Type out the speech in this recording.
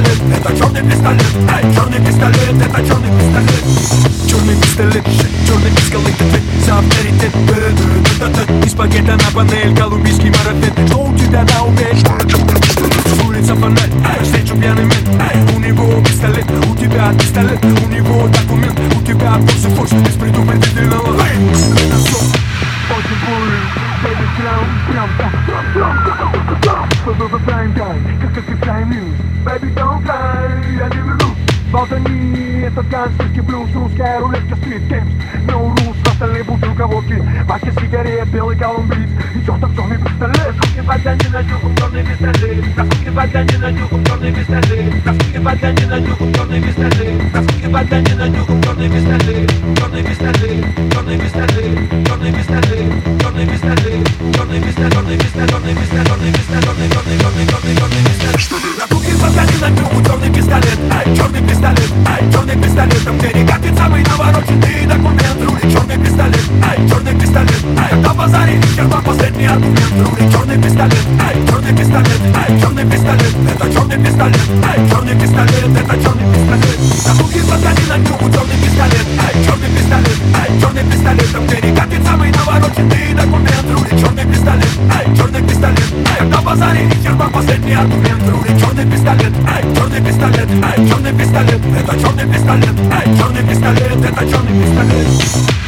пистолет, это черный пистолет, черный пистолет, это черный пистолет. Черный пистолет, черный пистолет, ответ за авторитет. Из пакета на панель, колумбийский марафет. Что у тебя на уме? Улица фонарь, встречу пьяный мент. У него пистолет, у тебя пистолет. У него документ, у тебя форс без предупредительного. Это все очень бурый, baby clown. Прям так, что за прайм-тайм, как и прайм-ньюс. Baby don't cry, я не вернусь. Болтани, этот гангстерский блюз, русская рулетка, стрит геймс. No rules, остальные бутылка водки, пачка сигарет, белый колумбиец. Идет там черный пистолет. Раскрывать для не на нюхом черный пистолет. Раскрывать для не на нюхом черный пистолет. Раскрывать для не на нюхом черный пистолет. Раскрывать для не на нюхом черный пистолет. Черный пистолет, черный пистолет, черный пистолет, черный пистолет, черный пистолет, черный пистолет, черный пистолет, черный пистолет, черный пистолет. Раскрывать для не на нюхом черный пистолет. Черный пистолет, черный пистолет. Там где рекатит самый навороченный документ. Рули черный пистолет, черный пистолет. Когда базаре исчерпал последний аргумент. Рули черный пистолет, черный пистолет, черный пистолет. Это черный пистолет, черный пистолет. Это черный пистолет. Закуки подгони на нюху черный пистолет, черный пистолет, черный пистолет. Там где рекатит самый навороченный документ. Рули черный пистолет, черный пистолет. Когда базаре исчерпал последний аргумент. Рули черный пистолет, черный пистолет, черный пистолет. Это черный пистолет, черный пистолет, это черный пистолет.